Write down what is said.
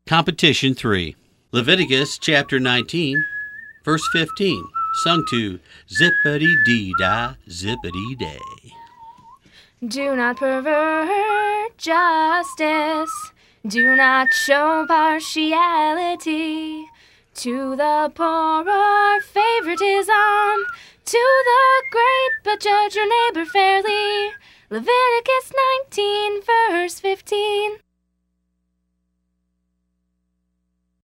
Competition 3. Leviticus chapter 19, verse 15, sung to zippity-dee-dah, zippity-day. Do not pervert justice. Do not show partiality to the poor or favoritism to the great, but judge your neighbor fairly. Leviticus 19, verse 15.